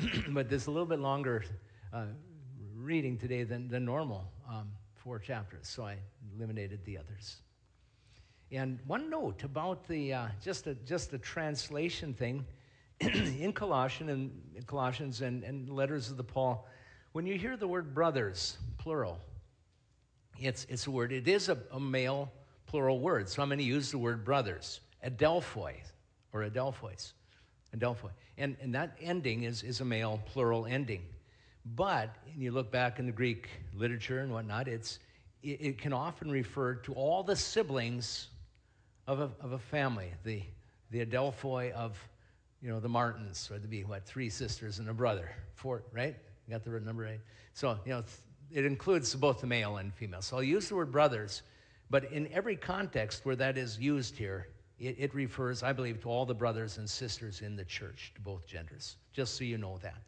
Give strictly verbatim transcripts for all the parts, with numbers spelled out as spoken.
but there's a little bit longer uh, reading today than, than normal, um, four chapters, so I eliminated the others. And one note about the uh, just a just a translation thing in Colossians and in Colossians and, and letters of the Paul, when you hear the word brothers, plural, it's it's a word. It is a, a male plural word, so I'm going to use the word brothers, adelphoi or adelphois, adelphoi, and and that ending is is a male plural ending. But when you look back in the Greek literature and whatnot, it's it, it can often refer to all the siblings of a, of a family, the the adelphoi of, you know, the Martins, or there'd be, what, three sisters and a brother, four, right? You got the right number right? So, you know, it includes both the male and female. So I'll use the word brothers, but in every context where that is used here, it, it refers, I believe, to all the brothers and sisters in the church, to both genders, just so you know that.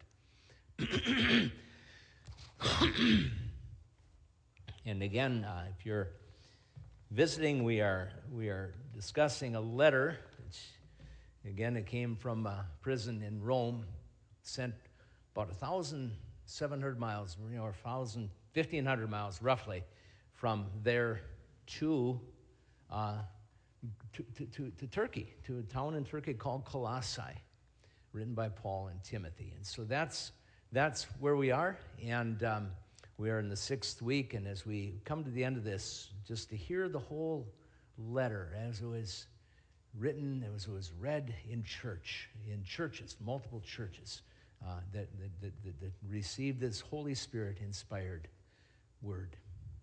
And again, uh, if you're visiting, we are we are discussing a letter, which, again, it came from a prison in Rome, sent about one thousand seven hundred miles, you know, or one thousand, fifteen hundred miles, roughly, from there to, uh, to, to, to, to Turkey, to a town in Turkey called Colossae, written by Paul and Timothy. And so that's, that's where we are, and um, we are in the sixth week, and as we come to the end of this, just to hear the whole letter as it was written, as it was read in church, in churches, multiple churches, uh, that, that, that, that received this Holy Spirit-inspired word.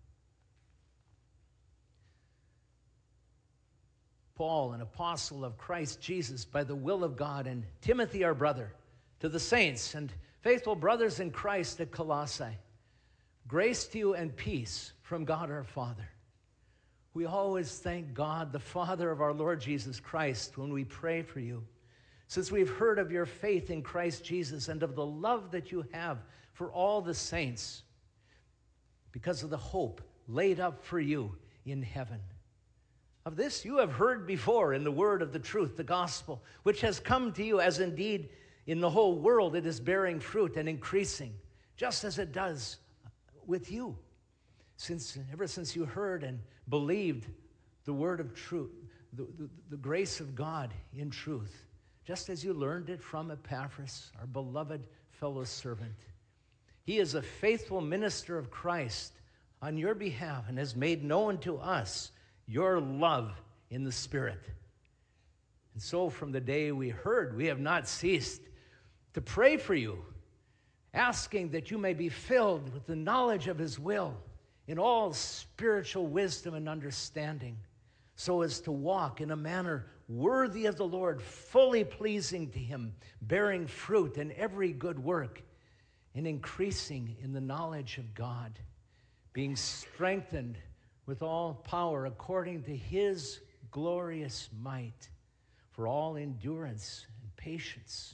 Paul, an apostle of Christ Jesus, by the will of God, and Timothy, our brother, to the saints and faithful brothers in Christ at Colossae, grace to you and peace from God our Father. We always thank God, the Father of our Lord Jesus Christ, when we pray for you, since we've heard of your faith in Christ Jesus and of the love that you have for all the saints, because of the hope laid up for you in heaven. Of this you have heard before in the word of the truth, the gospel, which has come to you, as indeed in the whole world it is bearing fruit and increasing, just as it does with you, since ever since you heard and believed the word of truth, the, the, the grace of God in truth, just as you learned it from Epaphras, our beloved fellow servant. He is a faithful minister of Christ on your behalf and has made known to us your love in the Spirit. And so from the day we heard, we have not ceased to pray for you, asking that you may be filled with the knowledge of his will in all spiritual wisdom and understanding, so as to walk in a manner worthy of the Lord, fully pleasing to him, bearing fruit in every good work, and increasing in the knowledge of God, being strengthened with all power according to his glorious might, for all endurance and patience,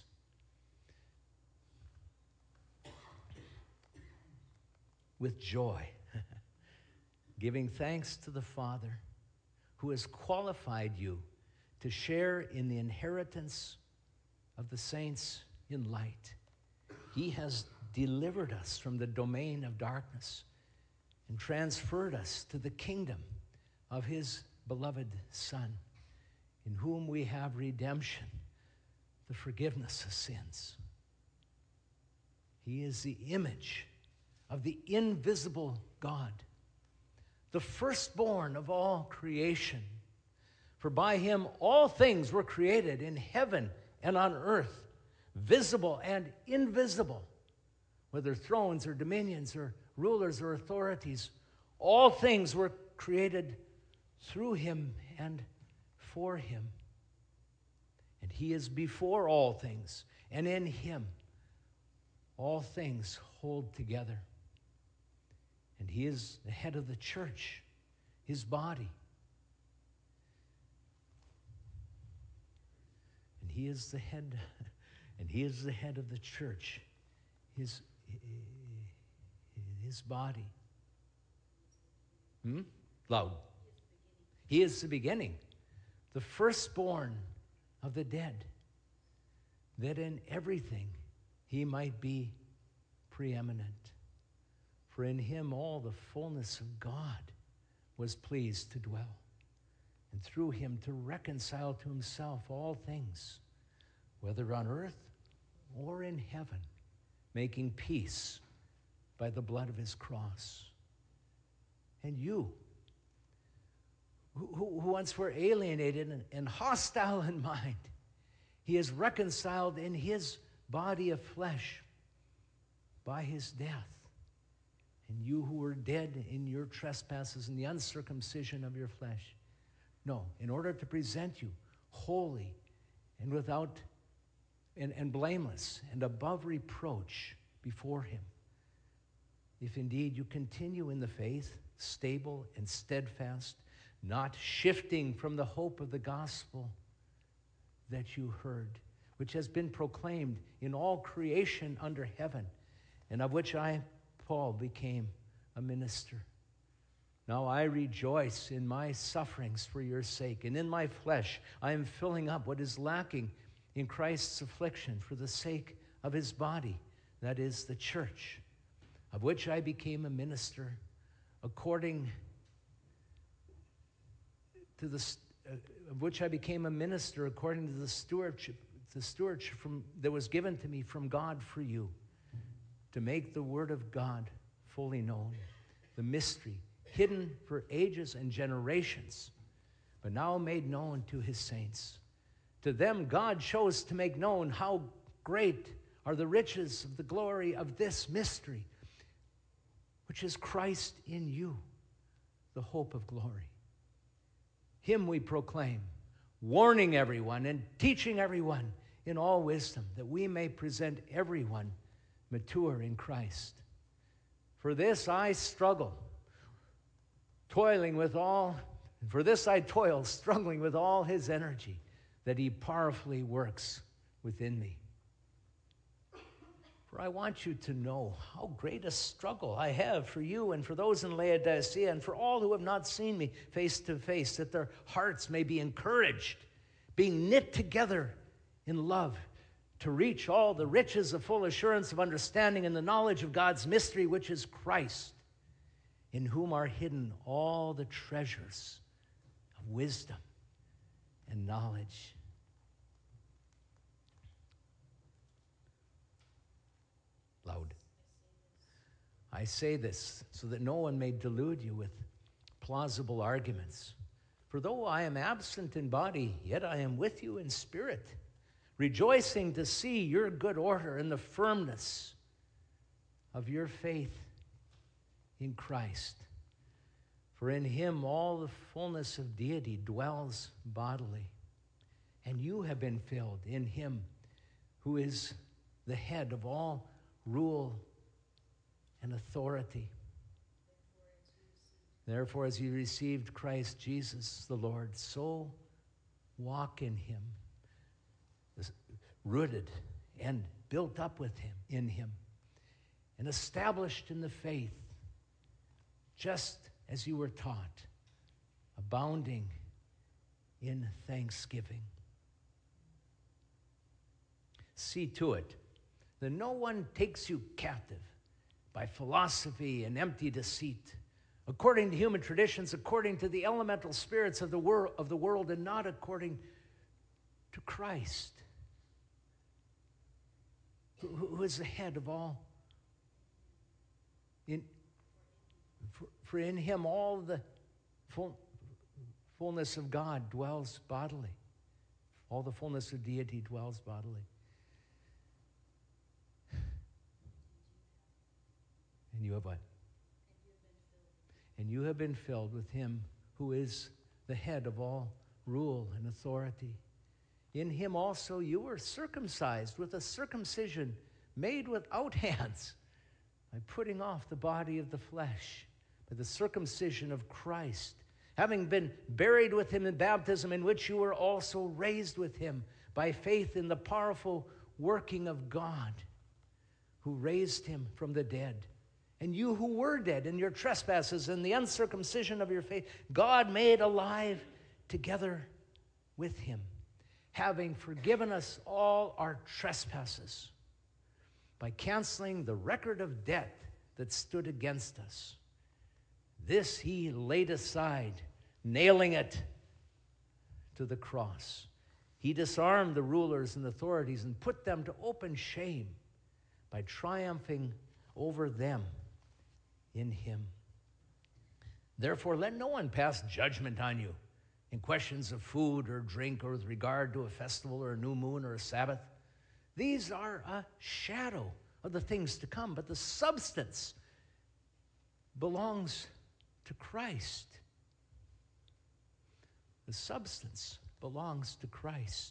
with joy, giving thanks to the Father who has qualified you to share in the inheritance of the saints in light. He has delivered us from the domain of darkness and transferred us to the kingdom of his beloved Son, in whom we have redemption, the forgiveness of sins. He is the image of the invisible God, the firstborn of all creation. For by him all things were created in heaven and on earth, visible and invisible, whether thrones or dominions or rulers or authorities. All things were created through him and for him. And he is before all things, and in him all things hold together. And he is the head of the church, his body. And he is the head, and he is the head of the church, his, his body. Hmm? Loud. He is the beginning, the firstborn of the dead, that in everything he might be preeminent. For in him all the fullness of God was pleased to dwell, and through him to reconcile to himself all things, whether on earth or in heaven, making peace by the blood of his cross. And you, who, who once were alienated and, and hostile in mind, he is reconciled in his body of flesh by his death. And you who were dead in your trespasses and the uncircumcision of your flesh. No, in order to present you holy and without and, and blameless and above reproach before him. If indeed you continue in the faith, stable and steadfast, not shifting from the hope of the gospel that you heard, which has been proclaimed in all creation under heaven, and of which I, Paul, became a minister. Now I rejoice in my sufferings for your sake, and in my flesh I am filling up what is lacking in Christ's affliction for the sake of his body, that is the church, of which I became a minister according to the uh, of which I became a minister according to the stewardship, the stewardship from, that was given to me from God for you, to make the word of God fully known, the mystery hidden for ages and generations, but now made known to his saints. To them God chose to make known how great are the riches of the glory of this mystery, which is Christ in you, the hope of glory. Him we proclaim, warning everyone and teaching everyone in all wisdom, that we may present everyone mature in Christ. For this I struggle, toiling with all, for this I toil, struggling with all his energy, that he powerfully works within me. For I want you to know how great a struggle I have for you and for those in Laodicea and for all who have not seen me face to face, that their hearts may be encouraged, being knit together in love, to reach all the riches of full assurance of understanding and the knowledge of God's mystery, which is Christ, in whom are hidden all the treasures of wisdom and knowledge. Loud. I say this so that no one may delude you with plausible arguments. For though I am absent in body, yet I am with you in spirit, rejoicing to see your good order and the firmness of your faith in Christ. For in him all the fullness of deity dwells bodily, and you have been filled in him who is the head of all rule and authority. Therefore, as you received Christ Jesus the Lord, so walk in him, rooted and built up with him, in him, and established in the faith, just as you were taught, abounding in thanksgiving. See to it that no one takes you captive by philosophy and empty deceit, according to human traditions, according to the elemental spirits of the world, of the world, and not according to Christ, who, who is the head of all. In, for, for in him all the full, fullness of God dwells bodily. All the fullness of deity dwells bodily. And you have what? And you have been filled with him who is the head of all rule and authority. In him also you were circumcised with a circumcision made without hands, by putting off the body of the flesh, by the circumcision of Christ, having been buried with him in baptism, in which you were also raised with him by faith in the powerful working of God, who raised him from the dead. And you who were dead in your trespasses and the uncircumcision of your faith, God made alive together with him, having forgiven us all our trespasses, by canceling the record of debt that stood against us. This he laid aside, nailing it to the cross. He disarmed the rulers and authorities and put them to open shame by triumphing over them in him. Therefore, let no one pass judgment on you in questions of food or drink or with regard to a festival or a new moon or a Sabbath. These are a shadow of the things to come, but the substance belongs to Christ. The substance belongs to Christ.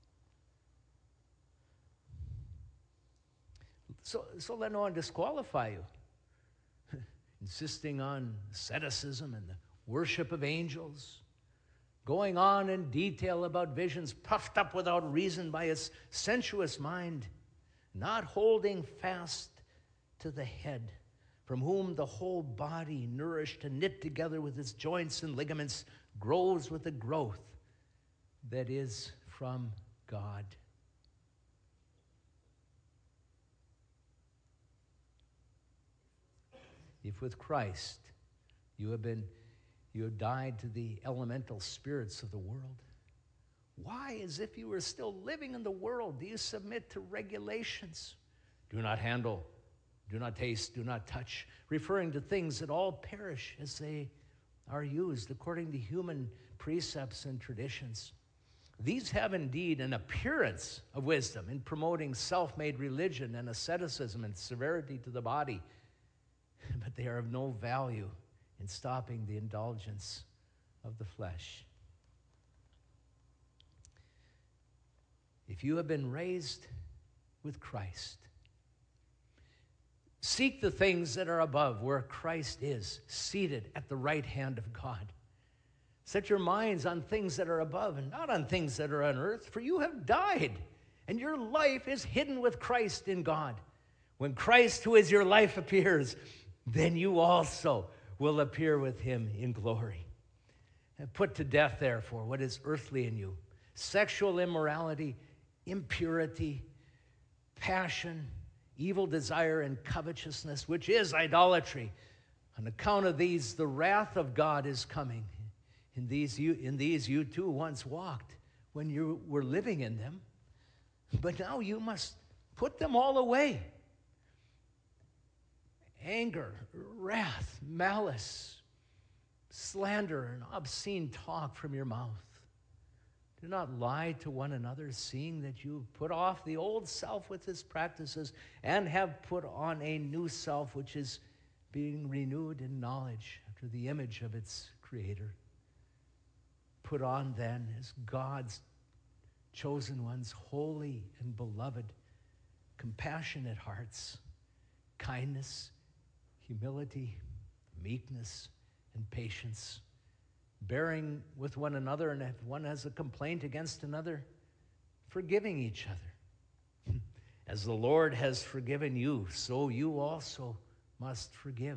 So, so let no one disqualify you, insisting on asceticism and the worship of angels, going on in detail about visions puffed up without reason by its sensuous mind, not holding fast to the head, from whom the whole body, nourished and knit together with its joints and ligaments, grows with the growth that is from God. If with Christ you have been, you have died to the elemental spirits of the world, why, as if you were still living in the world, do you submit to regulations? Do not handle, do not taste, do not touch, referring to things that all perish as they are used according to human precepts and traditions. These have indeed an appearance of wisdom in promoting self-made religion and asceticism and severity to the body, but they are of no value in stopping the indulgence of the flesh. If you have been raised with Christ, seek the things that are above, where Christ is, seated at the right hand of God. Set your minds on things that are above and not on things that are on earth, for you have died, and your life is hidden with Christ in God. When Christ, who is your life, appears, then you also will appear with him in glory. And put to death, therefore, what is earthly in you: sexual immorality, impurity, passion, evil desire, and covetousness, which is idolatry. On account of these, the wrath of God is coming. In these, you, in these you too once walked when you were living in them, but now you must put them all away: anger, wrath, malice, slander, and obscene talk from your mouth. Do not lie to one another, seeing that you put off the old self with its practices and have put on a new self, which is being renewed in knowledge after the image of its creator. Put on then, as God's chosen ones, holy and beloved, compassionate hearts, kindness, humility, meekness, and patience, bearing with one another, and if one has a complaint against another, forgiving each other. As the Lord has forgiven you, so you also must forgive.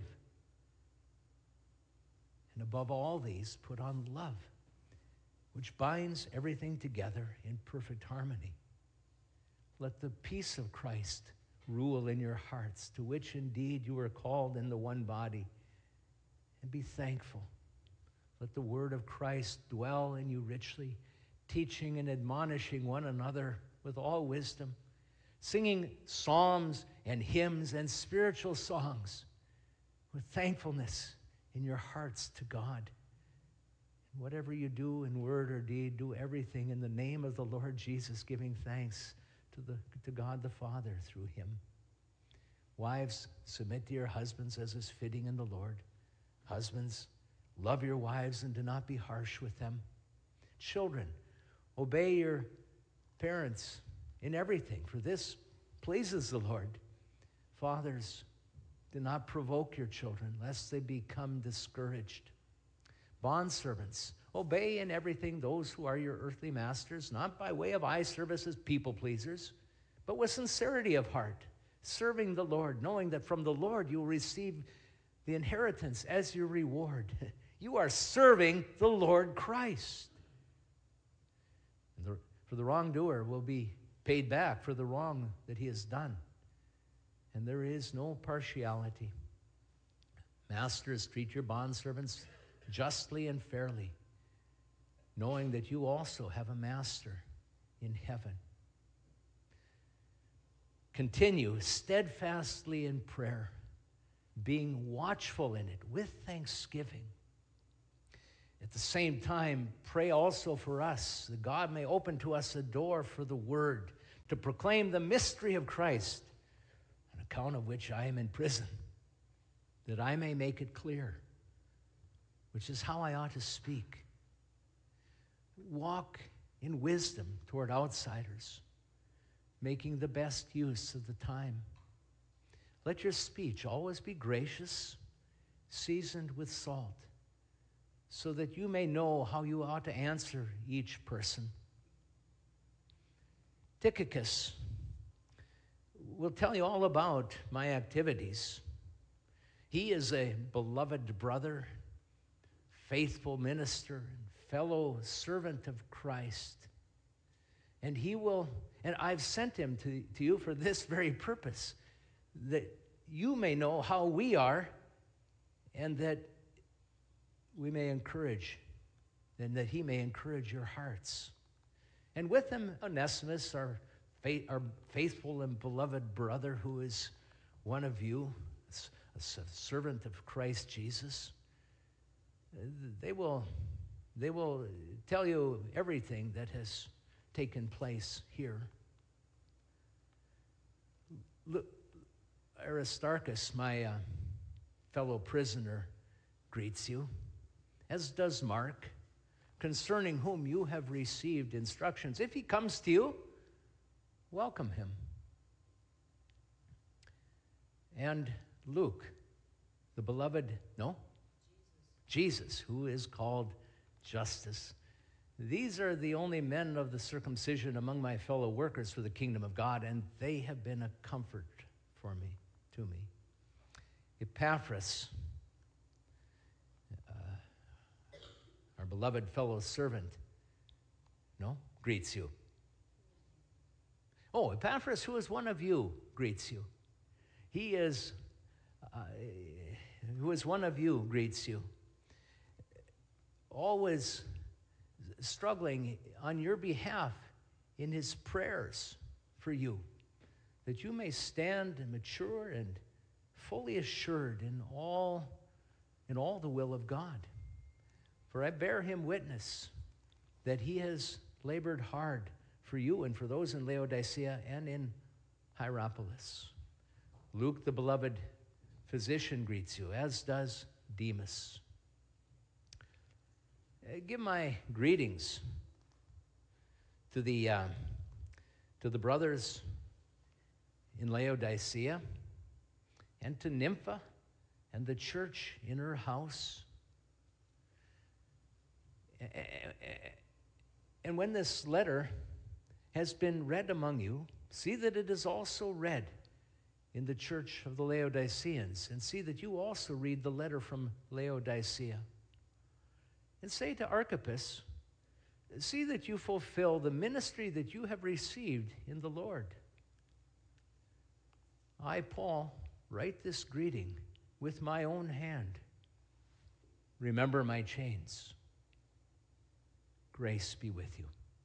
And above all these, put on love, which binds everything together in perfect harmony. Let the peace of Christ rule in your hearts, to which indeed you are called in the one body, and be thankful. Let the word of Christ dwell in you richly, teaching and admonishing one another with all wisdom, singing psalms and hymns and spiritual songs with thankfulness in your hearts to God. And whatever you do in word or deed, do everything in the name of the Lord Jesus, giving thanks to, the, to God the Father through him. Wives, submit to your husbands as is fitting in the Lord. Husbands, love your wives and do not be harsh with them. Children, obey your parents in everything, for this pleases the Lord. Fathers, do not provoke your children, lest they become discouraged. Bondservants, obey in everything those who are your earthly masters, not by way of eye service as people pleasers, but with sincerity of heart, serving the Lord, knowing that from the Lord you will receive the inheritance as your reward. You are serving the Lord Christ. And the, for the wrongdoer will be paid back for the wrong that he has done. and there is no partiality. Masters, treat your bondservants justly and fairly, knowing that you also have a master in heaven. Continue steadfastly in prayer, being watchful in it with thanksgiving. At the same time, pray also for us, that God may open to us a door for the word, to proclaim the mystery of Christ, on account of which I am in prison, that I may make it clear, which is how I ought to speak. Walk in wisdom toward outsiders, making the best use of the time. Let your speech always be gracious, seasoned with salt, so that you may know how you ought to answer each person. Tychicus will tell you all about my activities. He is a beloved brother, faithful minister, and fellow servant of Christ. And he will, and I've sent him to, to you for this very purpose, that you may know how we are, and that we may encourage, and that he may encourage your hearts. And with him, Onesimus, our, faith, our faithful and beloved brother, who is one of you, a servant of Christ Jesus. They will, they will tell you everything that has taken place here. Look, Aristarchus, my uh, fellow prisoner, greets you, as does Mark, concerning whom you have received instructions. If he comes to you, welcome him. And Luke, the beloved, no? Jesus. Jesus, who is called Justus. These are the only men of the circumcision among my fellow workers for the kingdom of God, and they have been a comfort for me, to me. Epaphras, uh, our beloved fellow servant, no, greets you. Oh, Epaphras, who is one of you, greets you. He is, uh, who is one of you, greets you. Always struggling on your behalf in his prayers for you, that you may stand mature and fully assured in all, in all the will of God. For I bear him witness that he has labored hard for you and for those in Laodicea and in Hierapolis. Luke, the beloved physician, greets you, as does Demas. Uh, give my greetings to the uh, to the brothers in Laodicea, and to Nympha and the church in her house. And when this letter has been read among you, see that it is also read in the church of the Laodiceans, and see that you also read the letter from Laodicea. And say to Archippus, see that you fulfill the ministry that you have received in the Lord. I, Paul, write this greeting with my own hand. Remember my chains. Grace be with you.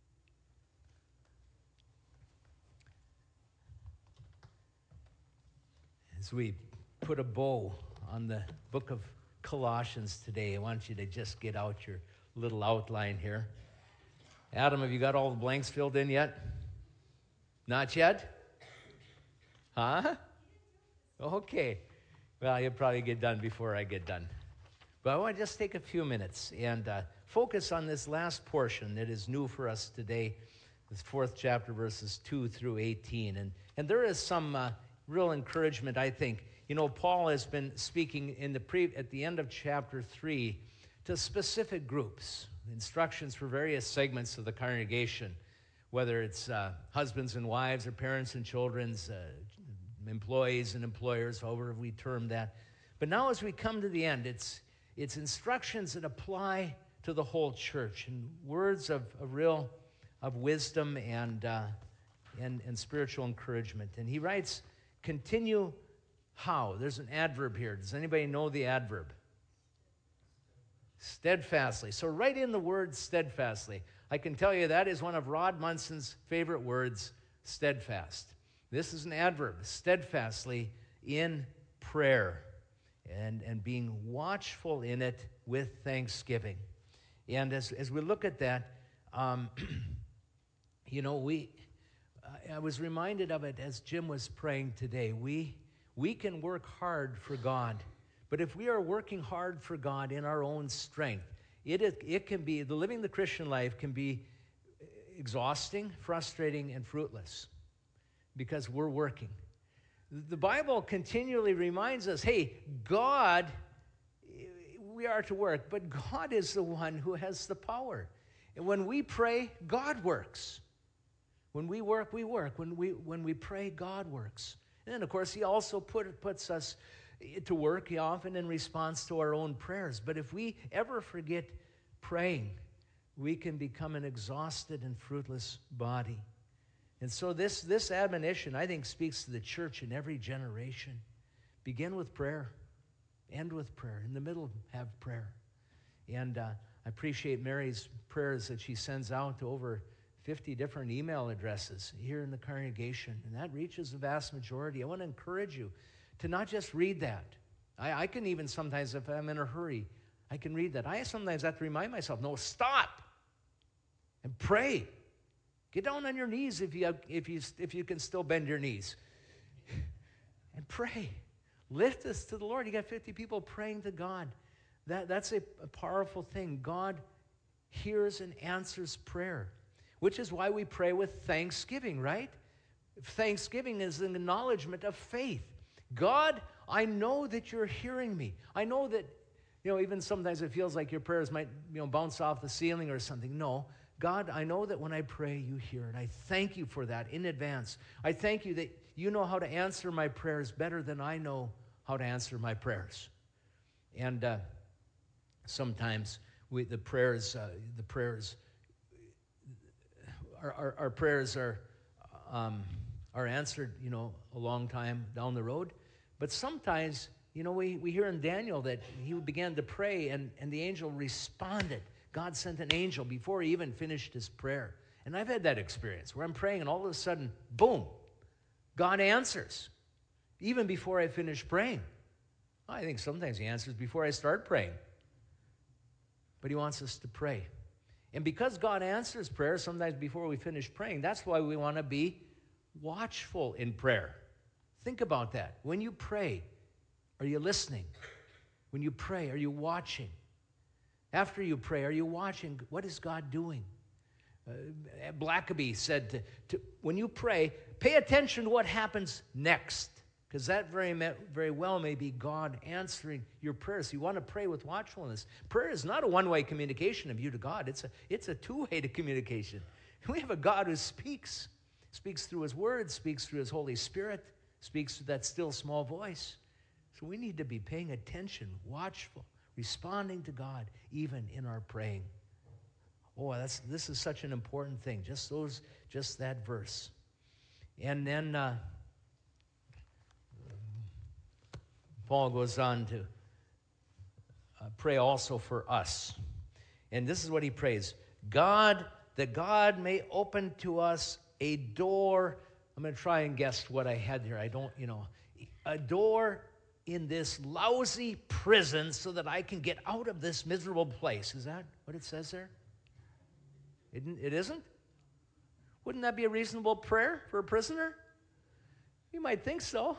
As we put a bow on the book of Colossians today, I want you to just get out your little outline here. Adam, have you got all the blanks filled in yet? Not yet? Huh? Okay. Well, you'll probably get done before I get done. But I want to just take a few minutes and uh, focus on this last portion that is new for us today, this fourth chapter, verses two through eighteen. And, and there is some uh, real encouragement, I think. You know, Paul has been speaking in the pre- at the end of chapter three to specific groups, instructions for various segments of the congregation, whether it's uh, husbands and wives or parents and children's, uh, employees and employers, however we term that. But now as we come to the end, it's it's instructions that apply to the whole church, and words of, of real of wisdom and, uh, and and spiritual encouragement. And he writes, continue how? There's an adverb here. Does anybody know the adverb? Steadfastly. So write in the word steadfastly. I can tell you that is one of Rod Munson's favorite words, steadfast. This is an adverb, steadfastly in prayer and, and being watchful in it with thanksgiving. And as, as we look at that, um, you know, we, I was reminded of it as Jim was praying today. We, we can work hard for God. But if we are working hard for God in our own strength, it, it can be, the living the Christian life can be exhausting, frustrating, and fruitless because we're working. The Bible continually reminds us, hey, God, we are to work, but God is the one who has the power. And when we pray, God works. When we work, we work. When we, when we pray, God works. And then, of course, he also put, puts us to work often in response to our own prayers. But if we ever forget praying, we can become an exhausted and fruitless body. And so this, this admonition, I think, speaks to the church in every generation. Begin with prayer. End with prayer. In the middle, have prayer. And uh, I appreciate Mary's prayers that she sends out to over fifty different email addresses here in the congregation. And that reaches the vast majority. I want to encourage you to not just read that. I, I can even sometimes, if I'm in a hurry, I can read that. I sometimes have to remind myself, no, stop and pray. Get down on your knees if you, have, if you, if you can still bend your knees. And pray. Lift this to the Lord. You got fifty people praying to God. That, that's a, a powerful thing. God hears and answers prayer, which is why we pray with thanksgiving, right? Thanksgiving is an acknowledgement of faith. God, I know that you're hearing me. I know that, you know, even sometimes it feels like your prayers might, you know, bounce off the ceiling or something. No, God, I know that when I pray, you hear it. I thank you for that in advance. I thank you that you know how to answer my prayers better than I know how to answer my prayers. And uh, sometimes we, the prayers, uh, the prayers, our, our, our prayers are um, are answered, you know, a long time down the road. But sometimes, you know, we, we hear in Daniel that he began to pray and, and the angel responded. God sent an angel before he even finished his prayer. And I've had that experience where I'm praying and all of a sudden, boom, God answers. Even before I finish praying. I think sometimes he answers before I start praying. But he wants us to pray. And because God answers prayer sometimes before we finish praying, that's why we want to be watchful in prayer. Think about that. When you pray, are you listening? When you pray, are you watching? After you pray, are you watching? What is God doing? Uh, Blackaby said, to, to, when you pray, pay attention to what happens next, because that very, very well may be God answering your prayers. You want to pray with watchfulness. Prayer is not a one-way communication of you to God. It's a, it's a two-way communication. We have a God who speaks, speaks through his word, speaks through his Holy Spirit, speaks through that still small voice. So we need to be paying attention, watchful, responding to God, even in our praying. Oh, that's this is such an important thing. Just those, just that verse. And then uh, Paul goes on to uh, pray also for us. And this is what he prays. God, that God may open to us a door. I'm going to try and guess what I had here. I don't, you know, a door in this lousy prison so that I can get out of this miserable place. Is that what it says there? It, it isn't? Wouldn't that be a reasonable prayer for a prisoner? You might think so.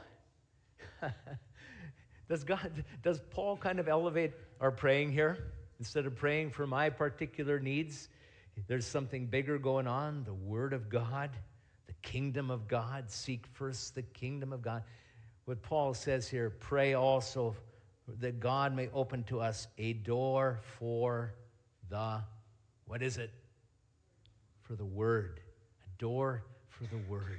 Does God, does Paul kind of elevate our praying here? Instead of praying for my particular needs, there's something bigger going on, the Word of God, the kingdom of God. Seek first the kingdom of God. What Paul says here, pray also that God may open to us a door for the, what is it? For the Word. A door for the Word.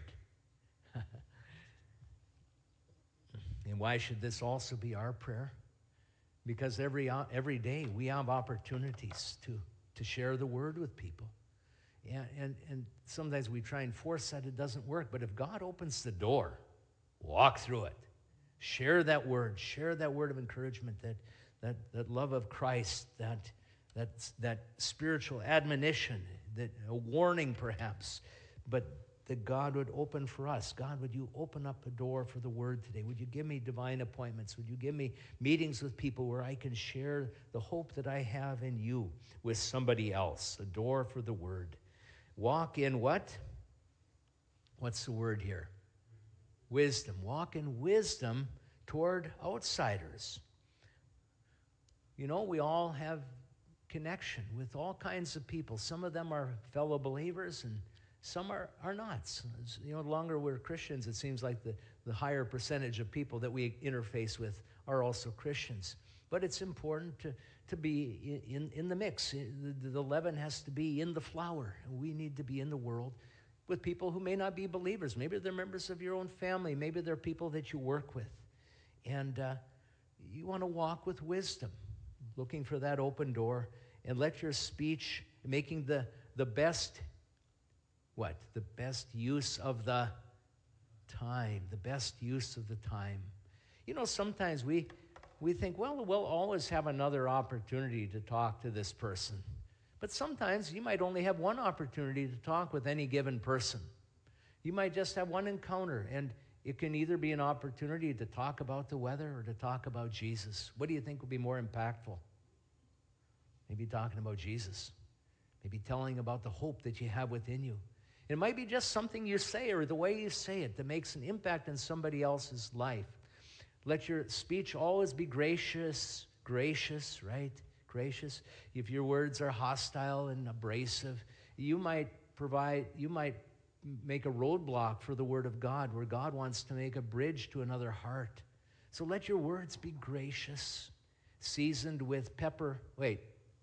And why should this also be our prayer? Because every, every day we have opportunities to, to share the Word with people. And, and, and sometimes we try and force that, it doesn't work. But if God opens the door, walk through it. Share that word. Share that word of encouragement, that, that, that love of Christ, that, that, that spiritual admonition, that a warning perhaps, but that God would open for us. God, would you open up a door for the word today? Would you give me divine appointments? Would you give me meetings with people where I can share the hope that I have in you with somebody else? A door for the word. Walk in what? What's the word here? Wisdom. Walk in wisdom toward outsiders. You know, we all have connection with all kinds of people. Some of them are fellow believers and some are, are not. You know, the longer we're Christians, it seems like the, the higher percentage of people that we interface with are also Christians. But it's important to, to be in, in the mix. The, the leaven has to be in the flour. And we need to be in the world with people who may not be believers. Maybe they're members of your own family. Maybe they're people that you work with. And uh, you want to walk with wisdom, looking for that open door, and let your speech, making the, the best, what? The best use of the time, the best use of the time. You know, sometimes we, we think, well, we'll always have another opportunity to talk to this person. But sometimes you might only have one opportunity to talk with any given person. You might just have one encounter, and it can either be an opportunity to talk about the weather or to talk about Jesus. What do you think would be more impactful? Maybe talking about Jesus. Maybe telling about the hope that you have within you. It might be just something you say or the way you say it that makes an impact in somebody else's life. Let your speech always be gracious, gracious, right? Gracious. If your words are hostile and abrasive, you might provide, you might make a roadblock for the word of God where God wants to make a bridge to another heart. So let your words be gracious, seasoned with pepper. Wait.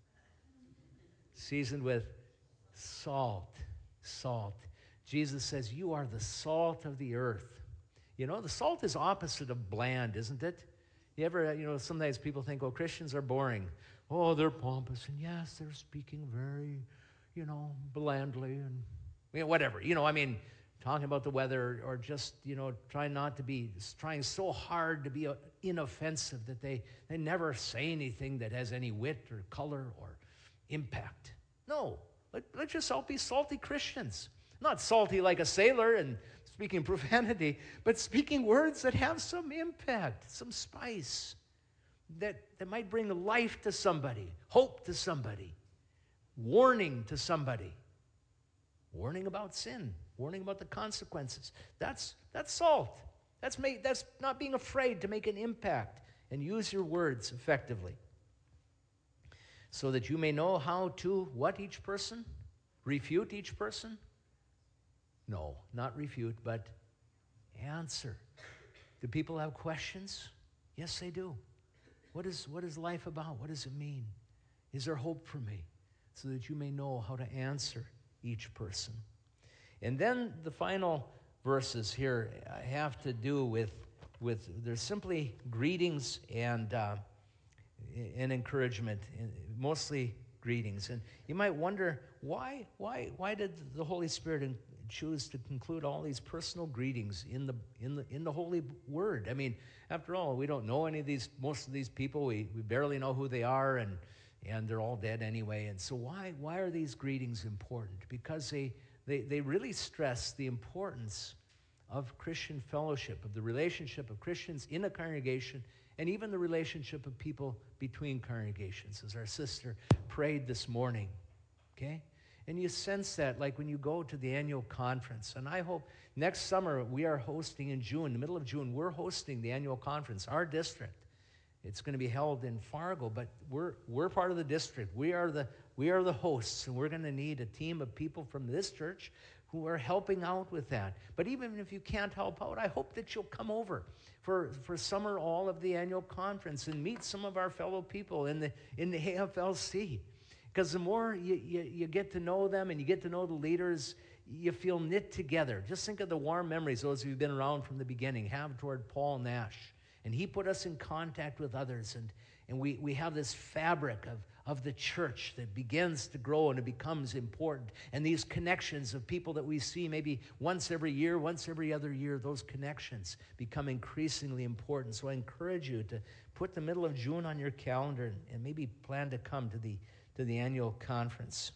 Seasoned with salt. Salt. Jesus says, you are the salt of the earth. You know, the salt is opposite of bland, isn't it? You ever, you know, sometimes people think, oh, Christians are boring. Oh, they're pompous, and yes, they're speaking very, you know, blandly, and you know, whatever. You know, I mean, talking about the weather, or just, you know, trying not to be, trying so hard to be inoffensive that they, they never say anything that has any wit or color or impact. No, let, let's just all be salty Christians. Not salty like a sailor and speaking profanity, but speaking words that have some impact, some spice. That, that might bring life to somebody, hope to somebody, warning to somebody, warning about sin, warning about the consequences. That's, that's salt. That's, make, that's not being afraid to make an impact and use your words effectively so that you may know how to, what each person? Refute each person? No, not refute, but answer. Do people have questions? Yes, they do. What is, what is life about? What does it mean? Is there hope for me? So that you may know how to answer each person. And then the final verses here have to do with, with they're simply greetings and, uh, and encouragement, mostly greetings. And you might wonder, why, why, why did the Holy Spirit choose to conclude all these personal greetings in the in the in the Holy Word? I mean, after all, we don't know any of these. Most of these people, we, we barely know who they are, and and they're all dead anyway. And so, why why are these greetings important? Because they they they really stress the importance of Christian fellowship, of the relationship of Christians in a congregation, and even the relationship of people between congregations, as our sister prayed this morning. Okay. And you sense that like when you go to the annual conference. And I hope next summer we are hosting in June, the middle of June, we're hosting the annual conference, our district. It's going to be held in Fargo, but we're we're part of the district. We are the we are the hosts, and we're going to need a team of people from this church who are helping out with that. But even if you can't help out, I hope that you'll come over for, for summer all of the annual conference and meet some of our fellow people in the in the A F L C. Because the more you, you, you get to know them and you get to know the leaders, you feel knit together. Just think of the warm memories those who've been around from the beginning have toward Paul Nash And he put us in contact with others. And, and we, we have this fabric of, of the church that begins to grow and it becomes important. And these connections of people that we see maybe once every year, once every other year, those connections become increasingly important. So I encourage you to put the middle of June on your calendar and, and maybe plan to come to the, to the annual conference.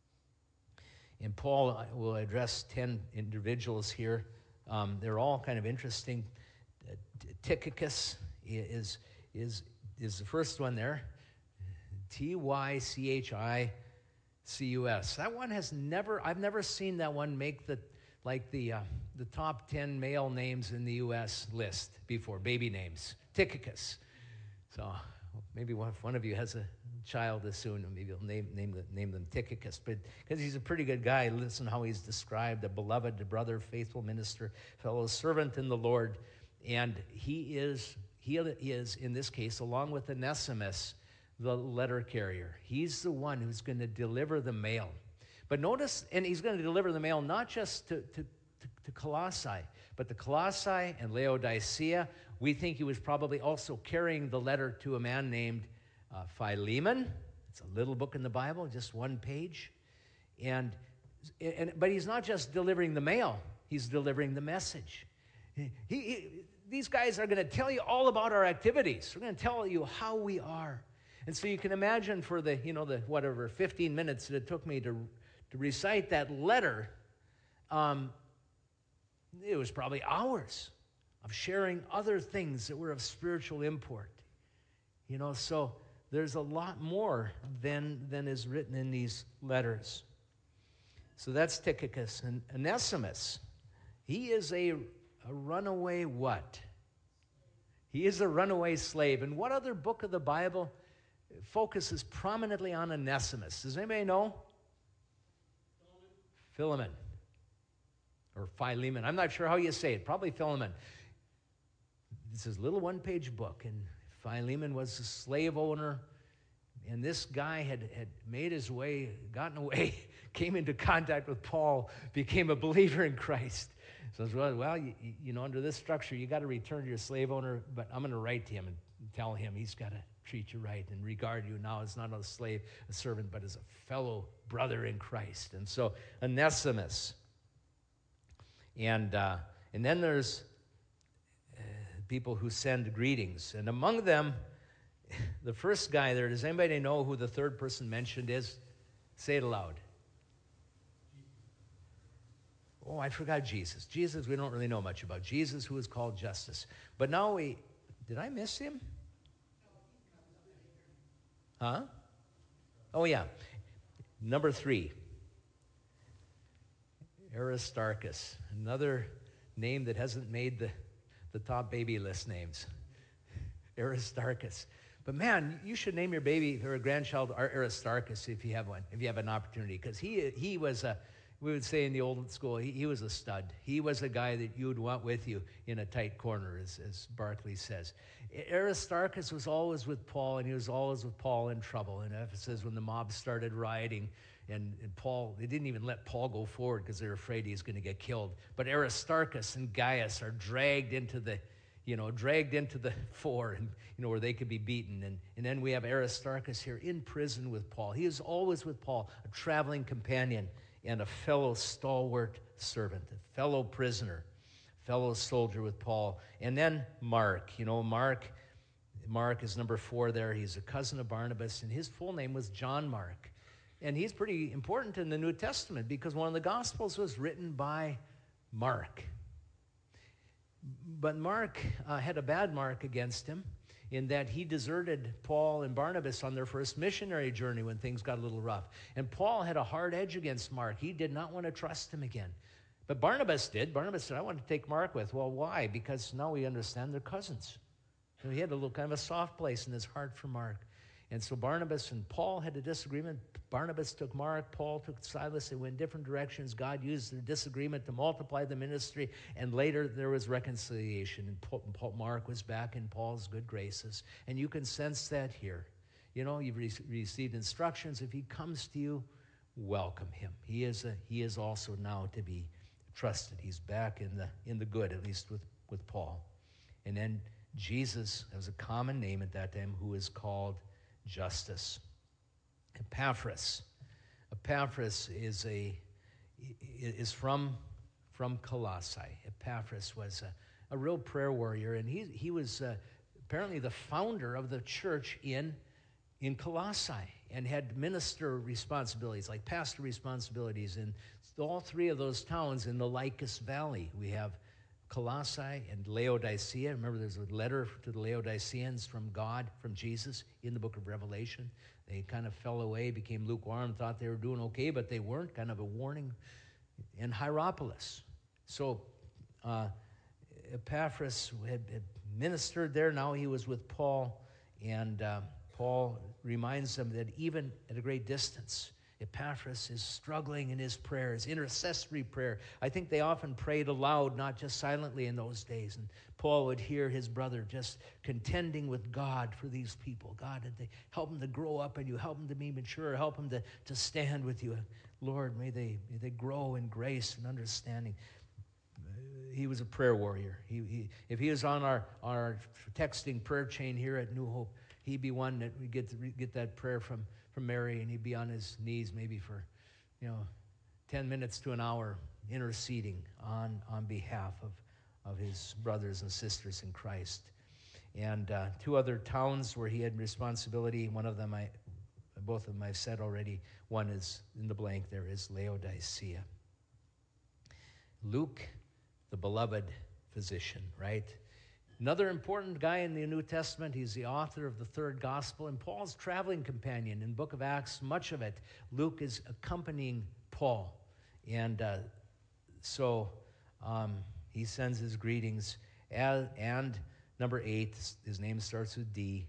And Paul will address ten individuals here. Um, they're all kind of interesting. Uh, Tychicus is, is, is the first one there. T Y C H I C U S. That one has never, I've never seen that one make the, like the, uh, the top ten male names in the U S list before, baby names. Tychicus. So maybe one, if one of you has a child as soon, maybe you'll name, name, the, name them Tychicus. But because he's a pretty good guy, listen how he's described, a beloved, a brother, faithful minister, fellow servant in the Lord. And he is, he is, in this case, along with Onesimus, the letter carrier. He's the one who's going to deliver the mail. But notice, and he's going to deliver the mail not just to, to, to, to Colossae, but to Colossae and Laodicea. We think he was probably also carrying the letter to a man named uh, Philemon. It's a little book in the Bible, just one page. And, and but he's not just delivering the mail, he's delivering the message. He, he, these guys are going to tell you all about our activities. We're going to tell you how we are. And so you can imagine for the, you know, the whatever, fifteen minutes that it took me to, to recite that letter, um, it was probably hours of sharing other things that were of spiritual import. You know, so there's a lot more than, than is written in these letters. So that's Tychicus. And Onesimus, he is a, a runaway what? He is a runaway slave. And what other book of the Bible focuses prominently on Onesimus? Does anybody know? Philemon. Or Philemon. I'm not sure how you say it. Probably Philemon. This is a little one-page book, and Philemon was a slave owner, and this guy had, had made his way, gotten away, came into contact with Paul, became a believer in Christ. So, well, well you, you know, under this structure, you got to return to your slave owner, but I'm going to write to him and tell him he's got to treat you right and regard you now as not a slave, a servant, but as a fellow brother in Christ. And so Onesimus. And, uh, and then there's uh, people who send greetings. And among them, the first guy there, does anybody know who the third person mentioned is? Say it aloud. Oh, I forgot Jesus. Jesus, we don't really know much about. Jesus, who is called Justus. But now we, did I miss him? Huh? Oh, yeah. Number three. Aristarchus. Another name that hasn't made the, the top baby list names. Aristarchus. But man, you should name your baby or a grandchild Aristarchus if you have one, if you have an opportunity. Because he, he was a, we would say in the old school, he, he was a stud. He was a guy that you would want with you in a tight corner, as, as Barclay says. Aristarchus was always with Paul, and he was always with Paul in trouble. In Ephesus, when the mob started rioting, and, and Paul, they didn't even let Paul go forward because they were afraid he was going to get killed. But Aristarchus and Gaius are dragged into the, you know, dragged into the fore, and you know, where they could be beaten. And, and then we have Aristarchus here in prison with Paul. He is always with Paul, a traveling companion and a fellow stalwart servant, a fellow prisoner, fellow soldier with Paul. And then Mark, you know, Mark, Mark is number four there. He's a cousin of Barnabas, and his full name was John Mark. And he's pretty important in the New Testament because one of the Gospels was written by Mark. But Mark uh, had a bad mark against him in that he deserted Paul and Barnabas on their first missionary journey when things got a little rough. And Paul had a hard edge against Mark. He did not want to trust him again. But Barnabas did. Barnabas said, I want to take Mark with. Well, why? Because now we understand they're cousins. So he had a little kind of a soft place in his heart for Mark. And so Barnabas and Paul had a disagreement. Barnabas took Mark, Paul took Silas. They went different directions. God used their disagreement to multiply the ministry. And later there was reconciliation. And Paul, Paul, Mark was back in Paul's good graces. And you can sense that here. You know, you've re- received instructions. If he comes to you, welcome him. He is, a, he is also now to be trusted. He's back in the, in the good, at least with, with Paul. And then Jesus, that was a common name at that time, who is called Justus. Epaphras. Epaphras is a is from from Colossae. Epaphras was a, a real prayer warrior, and he he was uh, apparently the founder of the church in in Colossae, and had minister responsibilities, like pastor responsibilities in all three of those towns in the Lycus Valley. We have Colossae and Laodicea. Remember, there's a letter to the Laodiceans from God, from Jesus, in the book of Revelation. They kind of fell away, became lukewarm, thought they were doing okay, but they weren't, kind of a warning. And Hierapolis. So uh, Epaphras had, had ministered there. Now he was with Paul, and uh, Paul reminds them that even at a great distance, Epaphras is struggling in his prayers, intercessory prayer. I think they often prayed aloud, not just silently in those days. And Paul would hear his brother just contending with God for these people. God, did they help them to grow up in you, help them to be mature, help them to, to stand with you. Lord, may they, may they grow in grace and understanding. He was a prayer warrior. He, he, if he was on our, our texting prayer chain here at New Hope, he'd be one that we get to re- get that prayer from from Mary, and he'd be on his knees maybe for, you know, ten minutes to an hour interceding on, on behalf of, of his brothers and sisters in Christ. And uh, two other towns where he had responsibility, one of them, I, both of them I've said already, one is in the blank there is Laodicea. Luke, the beloved physician, right? Another important guy in the New Testament, he's the author of the third gospel, and Paul's traveling companion in the book of Acts, much of it, Luke is accompanying Paul. And uh, so um, he sends his greetings. And, and number eight, his name starts with D,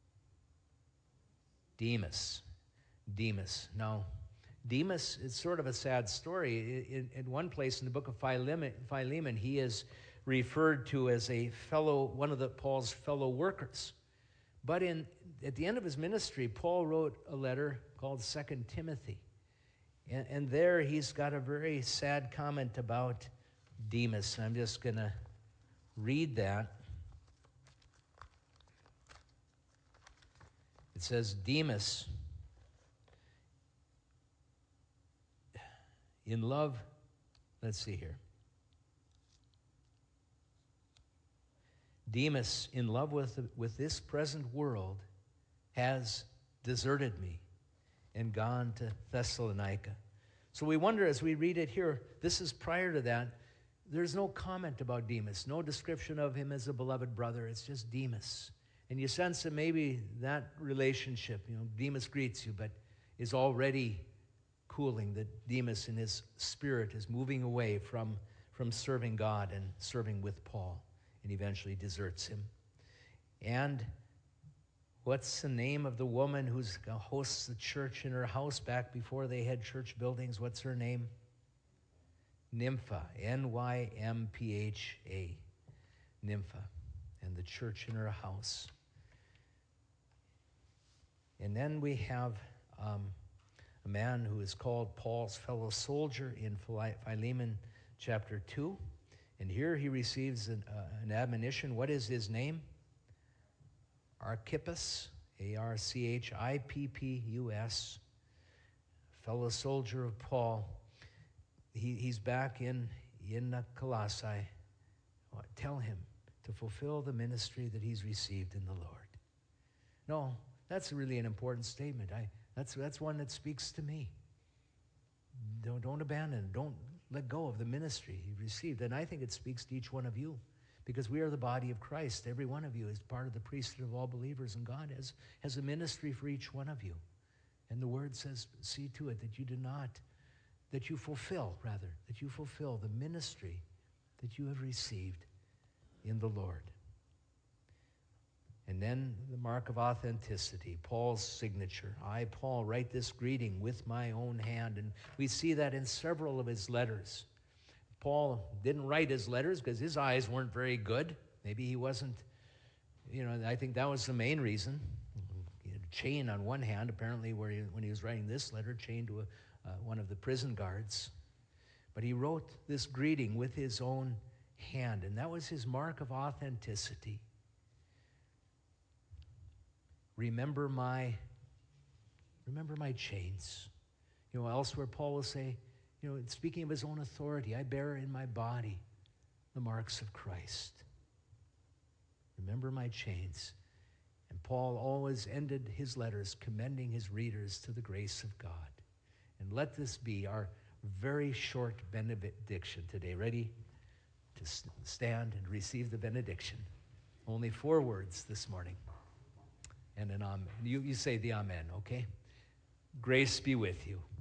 Demas. Demas. Now, Demas is sort of a sad story. In, in one place in the book of Philemon, Philemon he is referred to as a fellow, one of the Paul's fellow workers. But in at the end of his ministry, Paul wrote a letter called Second Timothy. And, and there he's got a very sad comment about Demas. I'm just going to read that. It says, Demas, in love, let's see here. Demas, in love with, with this present world, has deserted me and gone to Thessalonica. So we wonder as we read it here, this is prior to that. There's no comment about Demas, no description of him as a beloved brother. It's just Demas. And you sense that maybe that relationship, you know, Demas greets you, but is already cooling, that Demas in his spirit is moving away from, from serving God and serving with Paul, and eventually deserts him. And what's the name of the woman who hosts the church in her house back before they had church buildings? What's her name? Nympha, N Y M P H A, Nympha, and the church in her house. And then we have um, a man who is called Paul's fellow soldier in Philemon chapter two. And here he receives an, uh, an admonition. What is his name? Archippus, A R C H I P P U S, fellow soldier of Paul. He, he's back in, in Colossae. Tell him to fulfill the ministry that he's received in the Lord. No, that's really an important statement. I, that's, that's one that speaks to me. Don't, don't abandon it. Don't let go of the ministry he received. And I think it speaks to each one of you, because we are the body of Christ. Every one of you is part of the priesthood of all believers, and God has, has a ministry for each one of you. And the word says, see to it that you do not, that you fulfill, rather, that you fulfill the ministry that you have received in the Lord. And then the mark of authenticity, Paul's signature. I, Paul, write this greeting with my own hand. And we see that in several of his letters. Paul didn't write his letters because his eyes weren't very good. Maybe he wasn't, you know, I think that was the main reason. He had a chain on one hand, apparently, where he, when he was writing this letter, chained to a, uh, one of the prison guards. But he wrote this greeting with his own hand, and that was his mark of authenticity. remember my, remember my chains. You know, elsewhere Paul will say, you know, speaking of his own authority, I bear in my body the marks of Christ. Remember my chains. And Paul always ended his letters commending his readers to the grace of God. And let this be our very short benediction today. Ready to stand and receive the benediction? Only four words this morning. And an amen. You, you say the amen, okay? Grace be with you.